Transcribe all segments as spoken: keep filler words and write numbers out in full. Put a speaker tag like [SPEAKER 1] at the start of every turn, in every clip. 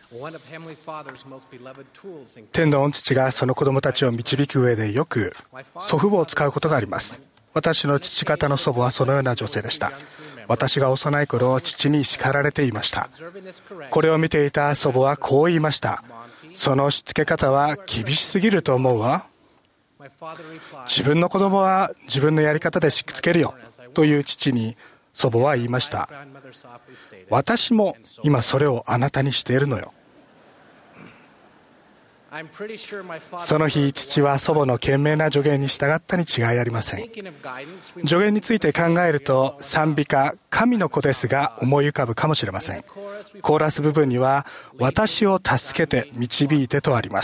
[SPEAKER 1] 天の御父がその子供たちを導く上でよく祖父母を使うことがあります。私の父方の祖母はそのような女性でした。私が幼い頃、父に叱られていました。これを見ていた祖母はこう言いました。そのしつけ方は厳しすぎると思うわ。自分の子供は自分のやり方でしつけるよという父に祖母は言いました。私も今それをあなたにしているのよ。その日、父は祖母の賢明な助言に従ったに違いありません。助言について考えると、賛美歌「神の子です」が思い浮かぶかもしれません。コーラス部分には「私を助けて導いて」とあります。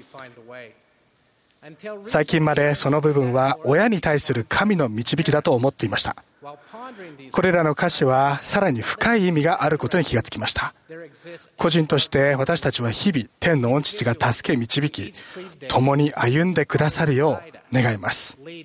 [SPEAKER 1] 最近までその部分は親に対する神の導きだと思っていました。これらの歌詞はさらに深い意味があることに気がつきました。個人として私たちは日々天の御父が助け導き、共に歩んでくださるよう願います。デ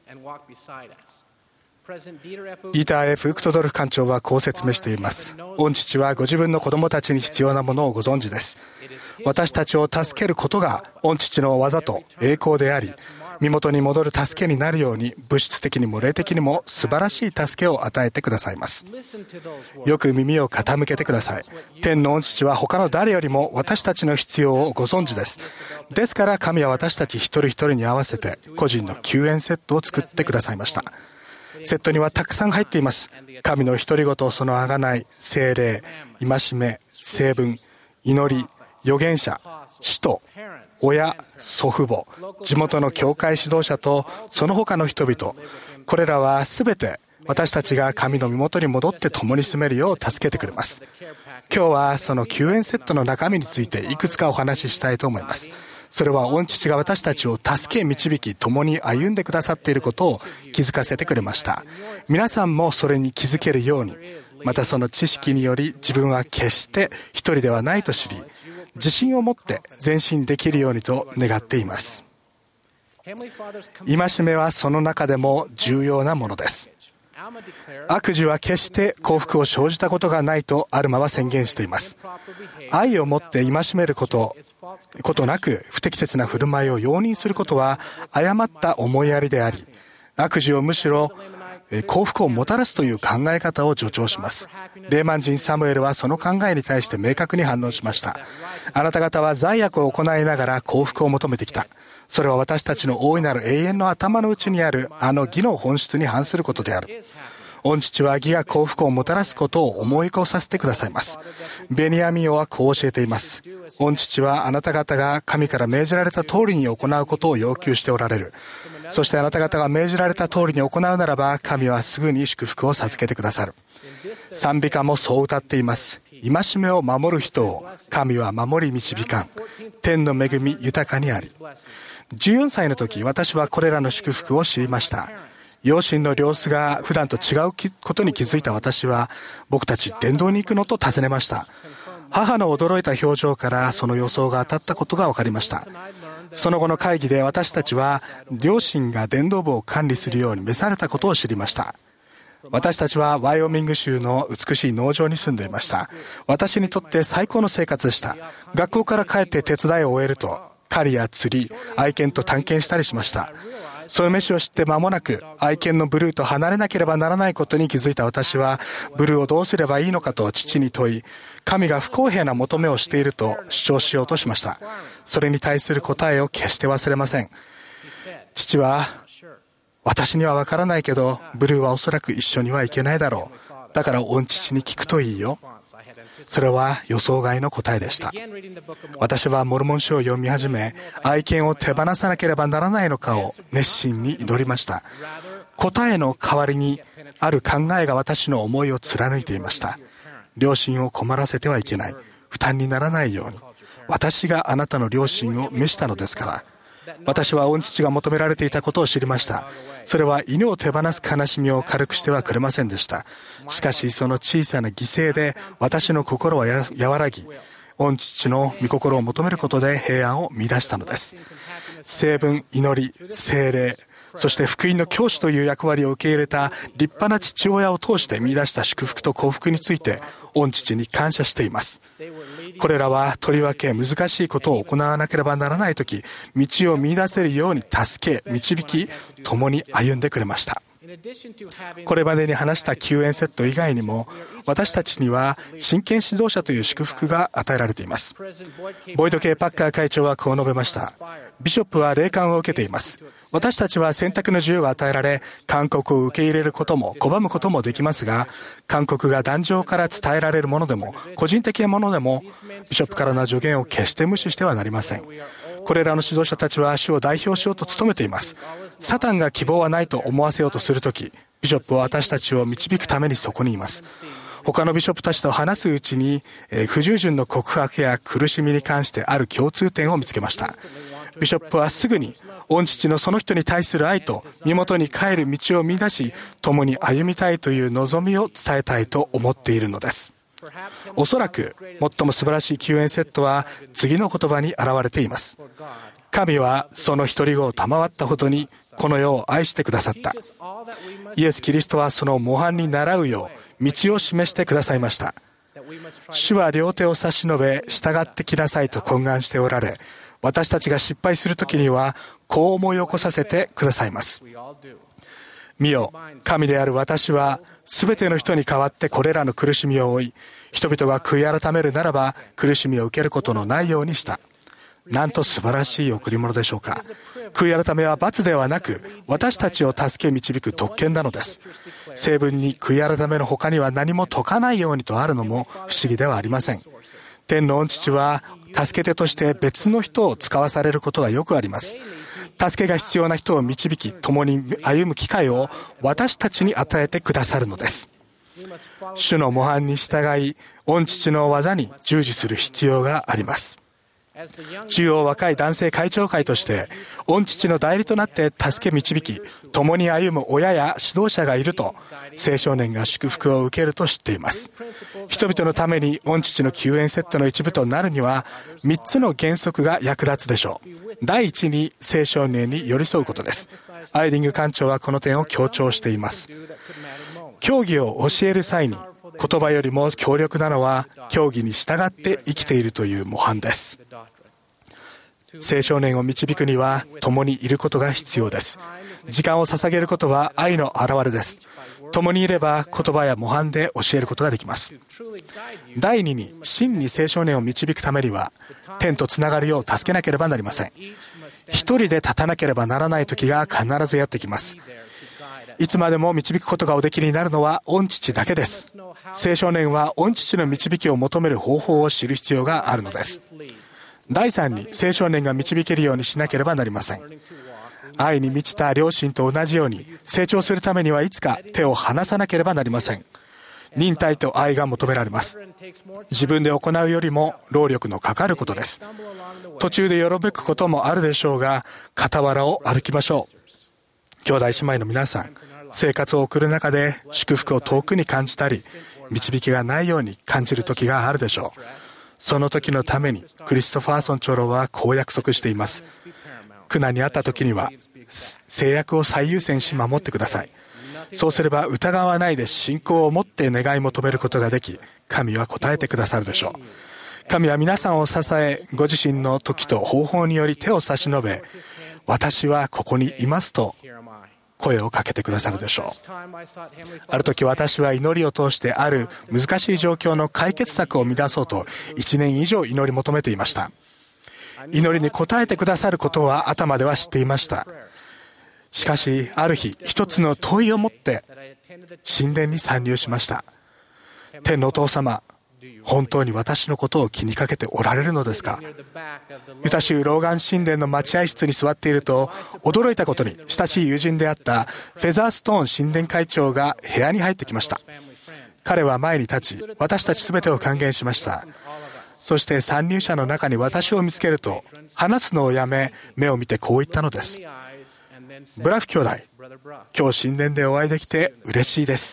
[SPEAKER 1] ィーター・F・ウクトドルフ館長はこう説明しています。御父はご自分の子供たちに必要なものをご存知です。私たちを助けることが御父の技と栄光であり、身元に戻る助けになるように、物質的にも霊的にも素晴らしい助けを与えてくださいます。よく耳を傾けてください。天の御父は他の誰よりも私たちの必要をご存知です。ですから神は私たち一人一人に合わせて個人の救援セットを作ってくださいました。セットにはたくさん入っています。神の独り言、その贖い、聖霊、戒め、聖文、祈り、預言者、使徒、親、祖父母、地元の教会指導者とその他の人々、これらはすべて私たちが神の身元に戻って共に住めるよう助けてくれます。今日はその救援セットの中身についていくつかお話ししたいと思います。それは御父が私たちを助け導き、共に歩んでくださっていることを気づかせてくれました。皆さんもそれに気づけるように、またその知識により自分は決して一人ではないと知り、自信を持って前進できるようにと願っています。戒めはその中でも重要なものです。悪事は決して幸福を生じたことがないとアルマは宣言しています。愛をもって戒めることことなく不適切な振る舞いを容認することは誤った思いやりであり、悪事をむしろ幸福をもたらすという考え方を助長します。レーマン人サムエルはその考えに対して明確に反応しました。あなた方は罪悪を行いながら幸福を求めてきた。それは私たちの大いなる永遠の頭の内にあるあの義の本質に反することである。御父は義が幸福をもたらすことを思い起こさせてくださいます。ベニヤミン王はこう教えています。御父はあなた方が神から命じられた通りに行うことを要求しておられる。そしてあなた方が命じられた通りに行うならば、神はすぐに祝福を授けてくださる。賛美歌もそう歌っています。戒めを守る人を神は守り導かん。天の恵み豊かにあり。じゅうよんさいの時、私はこれらの祝福を知りました。両親の様子が普段と違うことに気づいた私は、僕たち伝道に行くのと尋ねました。母の驚いた表情からその予想が当たったことが分かりました。その後の会議で私たちは両親が伝道部を管理するように召されたことを知りました。私たちはワイオミング州の美しい農場に住んでいました。私にとって最高の生活でした。学校から帰って手伝いを終えると狩りや釣り、愛犬と探検したりしました。その飯を知って間もなく愛犬のブルーと離れなければならないことに気づいた私は、ブルーをどうすればいいのかと父に問い、神が不公平な求めをしていると主張しようとしました。それに対する答えを決して忘れません。父は、私にはわからないけどブルーはおそらく一緒には行けないだろう。だから御父に聞くといいよ。それは予想外の答えでした。私はモルモン書を読み始め、愛犬を手放さなければならないのかを熱心に祈りました。答えの代わりにある考えが私の思いを貫いていました。両親を困らせてはいけない。負担にならないように。私があなたの両親を召したのですから。私は御父が求められていたことを知りました。それは犬を手放す悲しみを軽くしてはくれませんでした。しかしその小さな犠牲で私の心はや和らぎ、御父の御心を求めることで平安を見出したのです。聖文、祈り、聖霊、 そして福音の教師という役割を受け入れた立派な父親を通して見出した祝福と幸福について御父に感謝しています。これらはとりわけ難しいことを行わなければならないとき、道を見出せるように助け、導き、共に歩んでくれました。これまでに話した救援セット以外にも、私たちには真剣指導者という祝福が与えられています。ボイド・ケイ・パッカー会長はこう述べました。ビショップは霊感を受けています。私たちは選択の自由が与えられ、勧告を受け入れることも拒むこともできますが、勧告が壇上から伝えられるものでも個人的なものでも、ビショップからの助言を決して無視してはなりません。これらの指導者たちは主を代表しようと努めています。サタンが希望はないと思わせようとするとき、ビショップは私たちを導くためにそこにいます。他のビショップたちと話すうちに、えー、不従順の告白や苦しみに関してある共通点を見つけました。ビショップはすぐに御父のその人に対する愛と身元に帰る道を見出し、共に歩みたいという望みを伝えたいと思っているのです。おそらく最も素晴らしい救援セットは次の言葉に表れています。神はその一人子を賜ったほどにこの世を愛してくださった。イエス・キリストはその模範に倣うよう道を示してくださいました。主は両手を差し伸べ従ってきなさいと懇願しておられ、私たちが失敗するときにはこう思い起こさせてくださいます。見よ、神である私はすべての人に代わってこれらの苦しみを負い、人々が悔い改めるならば苦しみを受けることのないようにした。なんと素晴らしい贈り物でしょうか。悔い改めは罰ではなく、私たちを助け導く特権なのです。聖文に悔い改めの他には何も解かないようにとあるのも不思議ではありません。天の御父は助け手として別の人を使わされることがよくあります。助けが必要な人を導き、共に歩む機会を私たちに与えてくださるのです。主の模範に従い、御父の技に従事する必要があります。中央若い男性会長会として、御父の代理となって助け導き、共に歩む親や指導者がいると、青少年が祝福を受けると知っています。人々のために御父の救援セットの一部となるには、みっつの原則が役立つでしょう。第一に、青少年に寄り添うことです。アイリング館長はこの点を強調しています。教義を教える際に、言葉よりも強力なのは教義に従って生きているという模範です。青少年を導くには共にいることが必要です。時間を捧げることは愛の表れです。共にいれば言葉や模範で教えることができます。第二に、真に青少年を導くためには天とつながるよう助けなければなりません。一人で立たなければならない時が必ずやってきます。いつまでも導くことがおできになるのは御父だけです。青少年は御父の導きを求める方法を知る必要があるのです。第三に、青少年が導けるようにしなければなりません。愛に満ちた両親と同じように、成長するためにはいつか手を離さなければなりません。忍耐と愛が求められます。自分で行うよりも労力のかかることです。途中でよろめくこともあるでしょうが、傍らを歩きましょう。兄弟姉妹の皆さん、生活を送る中で祝福を遠くに感じたり、導きがないように感じる時があるでしょう。その時のためにクリストファーソン長老はこう約束しています。苦難にあった時には制約を最優先し守ってください。そうすれば疑わないで信仰を持って願い求めることができ、神は答えてくださるでしょう。神は皆さんを支え、ご自身の時と方法により手を差し伸べ、私はここにいますと声をかけてくださるでしょう。ある時、私は祈りを通してある難しい状況の解決策を見出そうといちねん以上祈り求めていました。祈りに応えてくださることは頭では知っていました。しかしある日、一つの問いを持って神殿に参入しました。天のお父様、本当に私のことを気にかけておられるのですか？ユタ州ローガン神殿の待合室に座っていると、驚いたことに親しい友人であったフェザーストーン神殿会長が部屋に入ってきました。彼は前に立ち、私たちすべてを歓迎しました。そして参入者の中に私を見つけると、話すのをやめ目を見てこう言ったのです。ブラフ兄弟、今日神殿でお会いできて嬉しいです。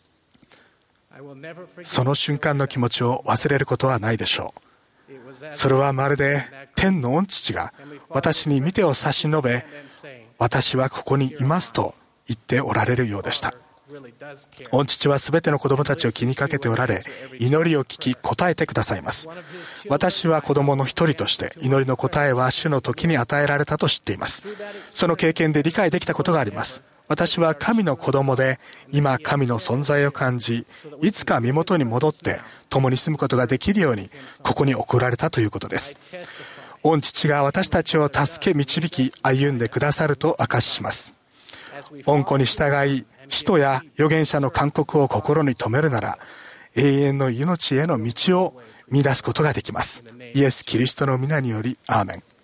[SPEAKER 1] その瞬間の気持ちを忘れることはないでしょう。それはまるで天の御父が私に御手を差し伸べ、 私はここにいますと言っておられるようでした。御父はすべての子供たちを気にかけておられ、祈りを聞き答えてくださいます。私は子供の一人として祈りの答えは主の時に与えられたと知っています。その経験で理解できたことがあります。私は神の子供で、今神の存在を感じ、いつか身元に戻って共に住むことができるようにここに送られたということです。御父が私たちを助け導き歩んでくださると証しします。御子に従い、使徒や預言者の勧告を心に留めるなら、永遠の命への道を見出すことができます。イエス・キリストの皆により、アーメン。